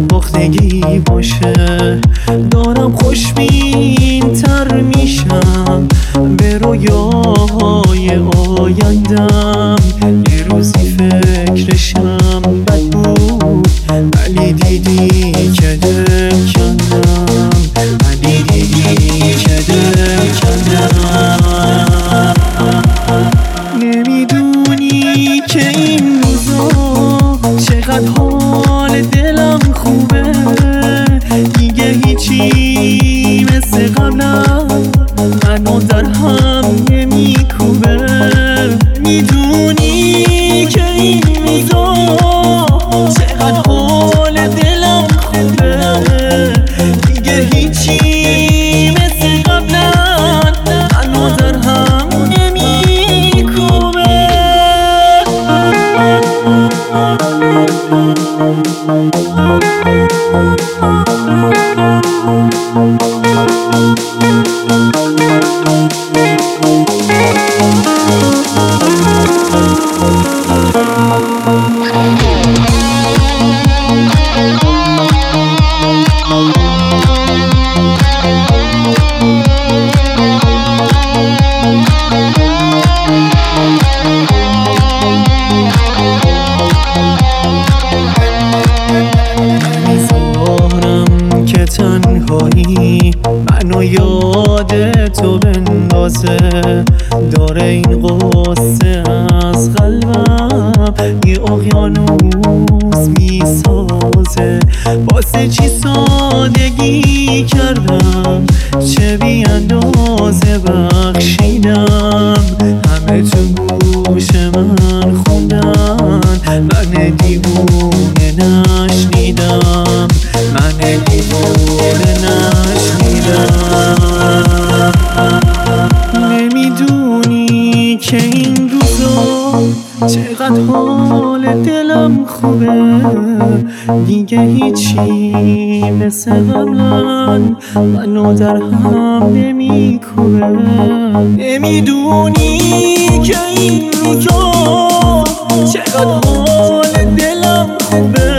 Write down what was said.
نواختگی باشه. دارم خوشبین تر میشم به رویاهای آیندم. یه روزی فکرشم بد بود ولی دیدی که دل کندم، ولی دیدی که دل کندم. نمیدونی که این روزا چقدر حال دلم خوبه، دیگه هیچی مثل قبلم منو در هم نمیکوبه. میدونی که این روزا چقدر حال دلم خوبه، دیگه هیچی مثل قبلم منو در هم نمیکوبه. تنهایی منو یاد تو بندازه، داره این قصه از قلبم یه اقیانوس میسازه. واسه چی سادگی کردم، چه بی اندازه بخشیدم. همه تو گوش من خوندن، من دیوونه نشنیدم، من دیوونه نشنیدم. نمیدونی که این روزا چقدر حال دلم خوبه، دیگه هیچی مثل قبلن منو در هم نمیکوبه. نمیدونی که این روزا چقدر حال دلم خوبه،